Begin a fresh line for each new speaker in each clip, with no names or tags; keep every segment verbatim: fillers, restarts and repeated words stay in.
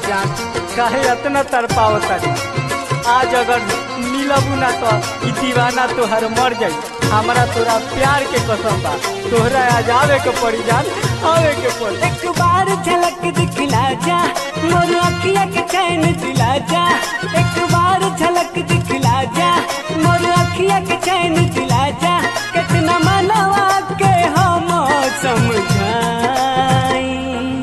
जान काहे इतना तरपावता। आज अगर मिलबू ना तो ई दीवाना तोहर मर जाई। हमारा तोरा प्यार के कसम बा, तोहरा आज आवे के पड़ी जान, आवे के पड़ी।
एक बार झलक दिखला जा मोर अखिया के चैन दिला जा। एक बार झलक दिखला जा मोर अखिया के चैन दिला जा। कितना मनवा के हम समझाई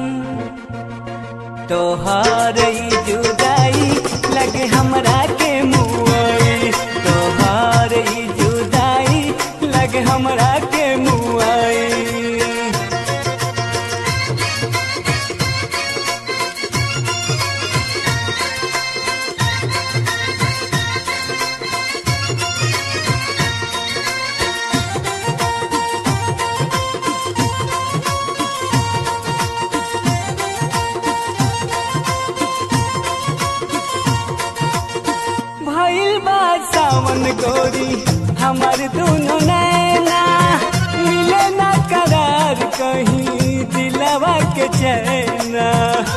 तोहार ई जुदाई लगे हमरा के मुआई। तोहार ई जुदाई लगे हमरा के मुआई। भइल बा सावन गोरी हमार दोनों नैना। मिले ना करार कहीं दिलवा के चैना।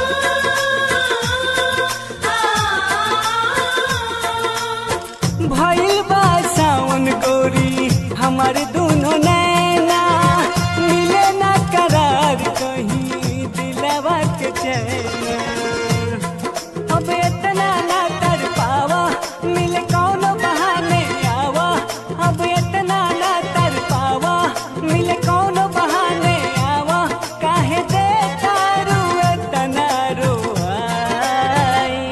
भइल बा सावन गोरी हमार दोनों नैना। मिले ना करार कहीं दिलवा के चैना। अब इतना ना कर पावा मिले कौन बहाने आवा। अब इतना ना कर पावा मिले कौन बहाने आवा। काहे दे तारू इतना रोआई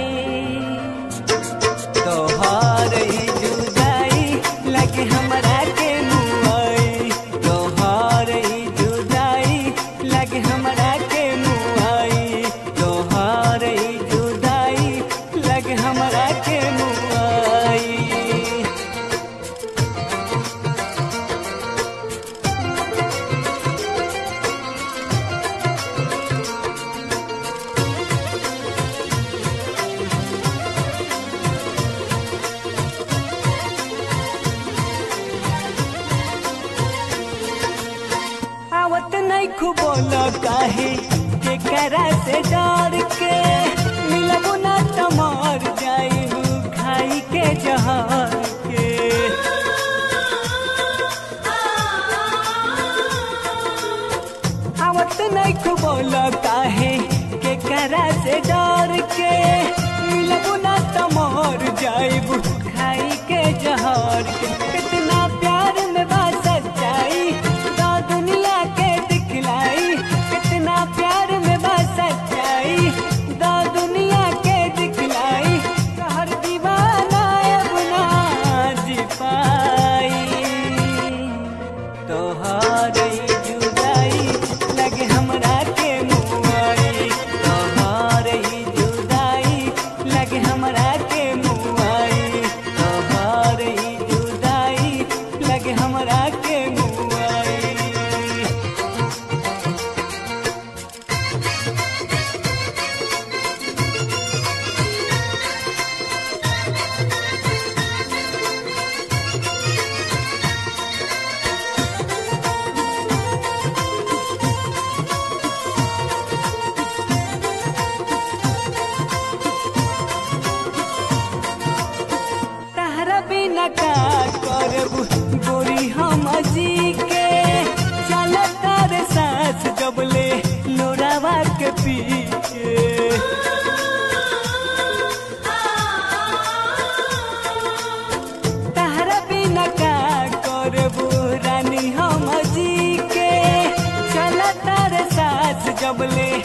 तोहार ई जुदाई लगे हमरा के मुआई। तोहार ई जुदाई लगे हमरा के मुआई। तोहार ई जुदाई लगे हमरा के मुआई। आवत नहीं खूब बोलो काहे जेकरा से डर के। मिलबू ना तो मर जाई खाई के जहर के। आवत नहीं खूब बोलो काहे जेकरा से डर के। मिलबू ना तो मर जाई खाई के जहर के। कितना प्यार में बा सच्चाई तो दुनिया के दिखलाई। कितना प्यार में बा सच्चाई तो दुनिया के दिखलाई। हर दीवाना अब ना जी पाई तोहार ई जुदाई लगे हमरा के मुआई। तोहार ई जुदाई लगे हमरा के मुआई। तोहार ई जुदाई लगे हमरा के मुआई। तहरा बिना का करबू गोरी हम जी के। चलत रे सांस जबले लोरावा के पी के। तहरा बिना का करबू रानी हम जी के। चलत रे सांस जबले